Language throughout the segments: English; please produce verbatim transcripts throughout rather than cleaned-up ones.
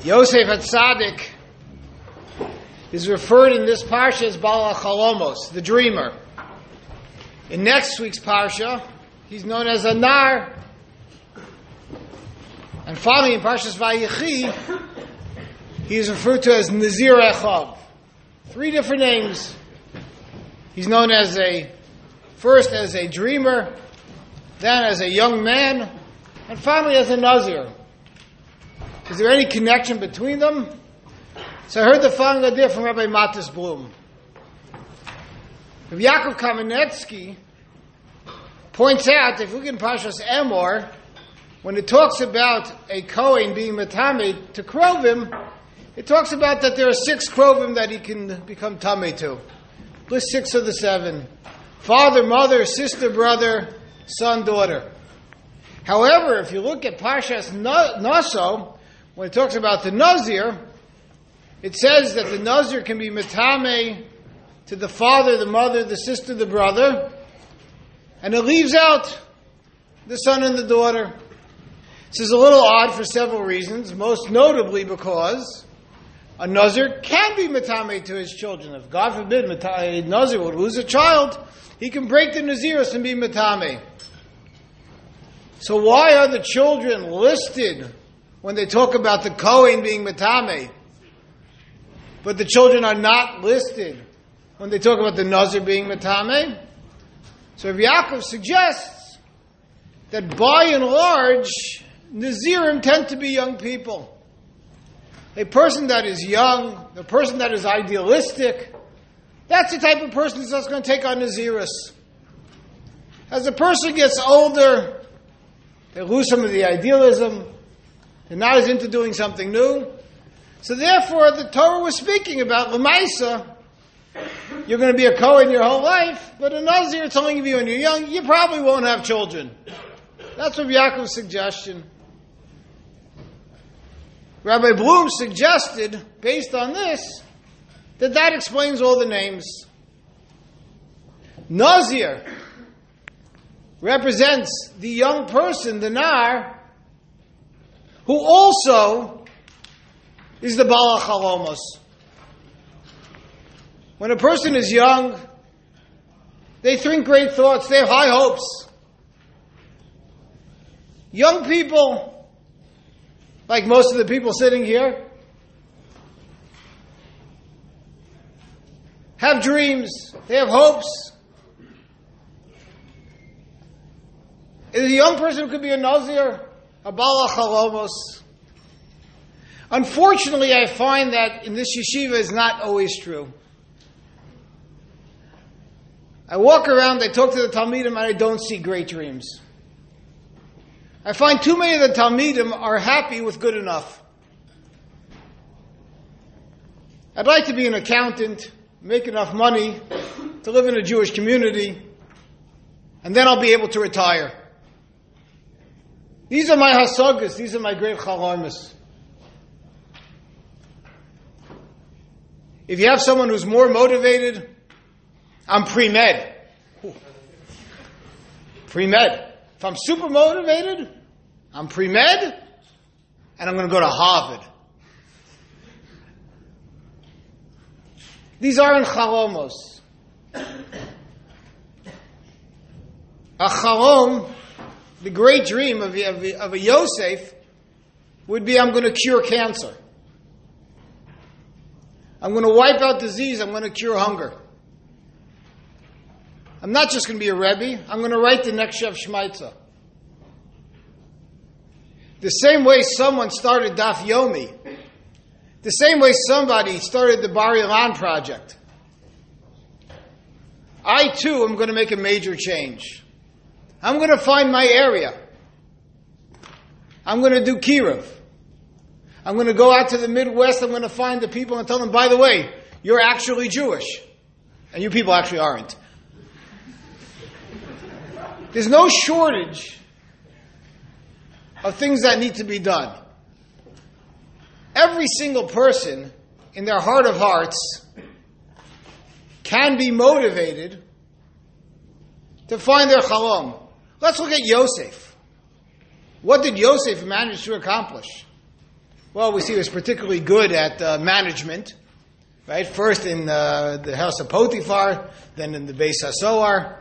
Yosef HaTzadik is referred in this parsha as Baal HaChalomos, the dreamer. In next week's parsha, he's known as Anar. And finally, in Parshas Vayechi, he is referred to as Nazir Echav. Three different names. He's known as a, first as a dreamer, then as a young man, and finally as a Nazir. Is there any connection between them? So I heard the following idea from Rabbi Matis Blum. Rabbi Yaakov Kamenetsky points out, if we look in Parshas Emor, when it talks about a Kohen being Matame to Krovim, it talks about that there are six Krovim that he can become Tameh to. List six of the seven. Father, mother, sister, brother, son, daughter. However, if you look at Parshas Naso, when it talks about the Nazir, it says that the Nazir can be Matame to the father, the mother, the sister, the brother, and it leaves out the son and the daughter. This is a little odd for several reasons, most notably because a Nazir can be Matame to his children. If God forbid a Nazir would lose a child, he can break the Nazirus and be Matame. So why are the children listed when they talk about the Kohen being Matame, but the children are not listed when they talk about the Nazir being Matame? So Rabbi Yaakov suggests that by and large, Nazirim tend to be young people. A person that is young, a person that is idealistic, that's the type of person that's just going to take on Nazirus. As a person gets older, they lose some of the idealism, they're not as into doing something new. So therefore, the Torah was speaking about Lamaisa. You're going to be a Kohen your whole life, but a Nazir, it's only if you when you're young, you probably won't have children. That's Rabbi Yaakov's suggestion. Rabbi Blum suggested, based on this, that that explains all the names. Nazir represents the young person, the Nar, who also is the Baal HaChalomos. When a person is young, they think great thoughts, they have high hopes. Young people, like most of the people sitting here, have dreams, they have hopes. A young person could be a Nazir, a Baal HaChalomos. Unfortunately, I find that in this yeshiva is not always true. I walk around, I talk to the Talmidim, and I don't see great dreams. I find too many of the Talmidim are happy with good enough. I'd like to be an accountant, make enough money to live in a Jewish community, and then I'll be able to retire. These are my hasagas, these are my great chalamis. If you have someone who's more motivated, I'm pre-med. Pre-med. If I'm super motivated, I'm pre-med, and I'm going to go to Harvard. These aren't chalomos. A chalom, the great dream of a, of a, of a Yosef, would be, I'm going to cure cancer. I'm going to wipe out disease. I'm going to cure hunger. I'm not just going to be a Rebbe. I'm going to write the next Shev Shmaitza. The same way someone started Daf Yomi, the same way somebody started the Bar Ilan project, I too am going to make a major change. I'm going to find my area. I'm going to do Kiruv. I'm going to go out to the Midwest. I'm going to find the people and tell them, by the way, you're actually Jewish. And you people actually aren't. There's no shortage of things that need to be done. Every single person, in their heart of hearts, can be motivated to find their chalom. Let's look at Yosef. What did Yosef manage to accomplish? Well, we see he was particularly good at uh, management, right? First in uh, the house of Potiphar, then in the Beis HaSohar.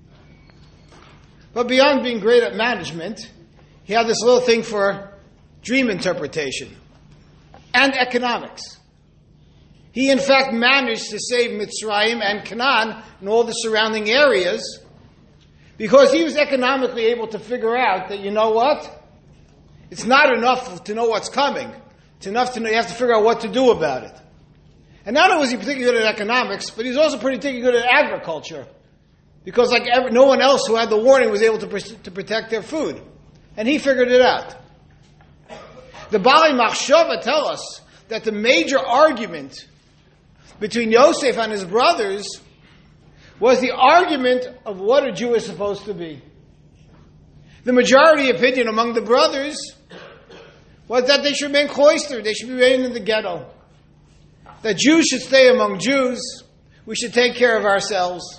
But beyond being great at management, he had this little thing for dream interpretation and economics. He, in fact, managed to save Mitzrayim and Canaan and all the surrounding areas because he was economically able to figure out that, you know what? It's not enough to know what's coming. It's enough to know you have to figure out what to do about it. And not only was he particularly good at economics, but he was also particularly good at agriculture. Because like every, no one else who had the warning was able to, to protect their food. And he figured it out. The Baalei Machshava tell us that the major argument between Yosef and his brothers was the argument of what a Jew is supposed to be. The majority opinion among the brothers was that they should remain cloistered, they should remain in the ghetto. That Jews should stay among Jews, we should take care of ourselves.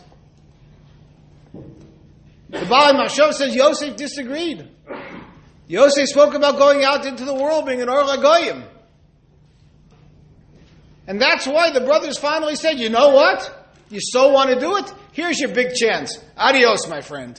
The Baalei Machshava says Yosef disagreed. Yosef spoke about going out into the world, being an Or LaGoyim. And that's why the brothers finally said, you know what? You so want to do it? Here's your big chance. Adios, my friend.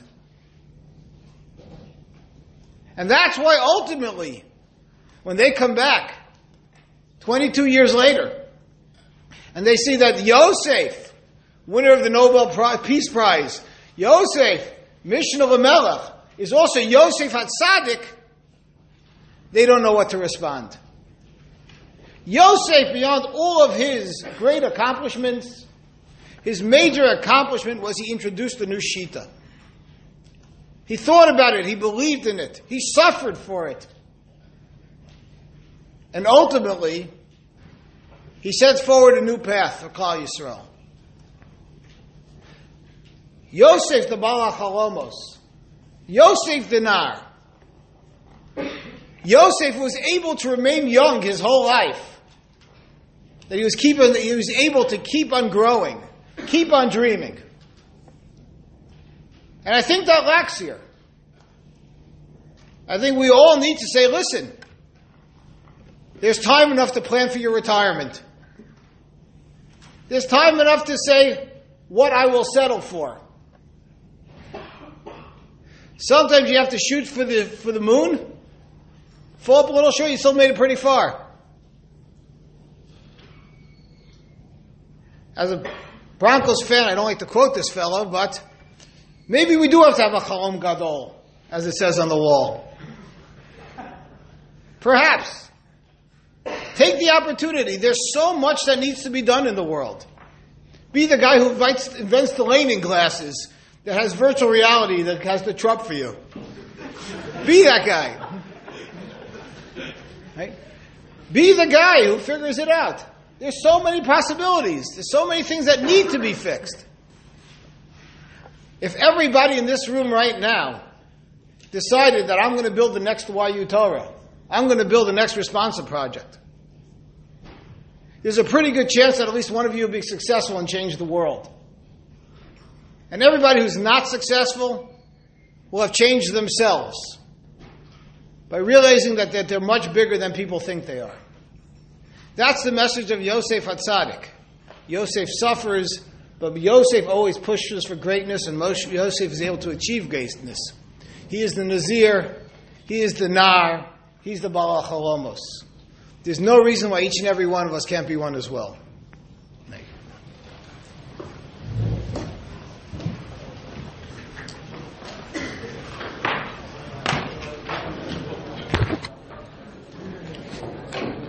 And that's why ultimately, when they come back, twenty-two years later, and they see that Yosef, winner of the Nobel Peace Prize, Yosef, Mishnah of Amelech, is also Yosef HaTzadik, they don't know what to respond. Yosef, beyond all of his great accomplishments, his major accomplishment was he introduced a new Shita. He thought about it, he believed in it, he suffered for it. And ultimately, he sets forward a new path for Klal Yisrael. Yosef the Baal HaChalomos, Yosef the Nar. Yosef was able to remain young his whole life. That he was keeping, he was able to keep on growing, keep on dreaming. And I think that lacks here. I think we all need to say, listen, there's time enough to plan for your retirement. There's time enough to say what I will settle for. Sometimes you have to shoot for the for the moon, fall up a little short, you still made it pretty far. As a Broncos fan, I don't like to quote this fellow, but maybe we do have to have a Chalom Gadol, as it says on the wall. Perhaps. Take the opportunity. There's so much that needs to be done in the world. Be the guy who invites, invents the Lenin glasses that has virtual reality that has the Trump for you. Be that guy. Right? Be the guy who figures it out. There's so many possibilities. There's so many things that need to be fixed. If everybody in this room right now decided that I'm going to build the next Y U Torah, I'm going to build the next Responsive project, there's a pretty good chance that at least one of you will be successful and change the world. And everybody who's not successful will have changed themselves by realizing that, that they're much bigger than people think they are. That's the message of Yosef HaTzadik. Yosef suffers, but Yosef always pushes for greatness, and Moshe, Yosef is able to achieve greatness. He is the Nazir, he is the Nar, he's the Baal HaChalomos. There's no reason why each and every one of us can't be one as well.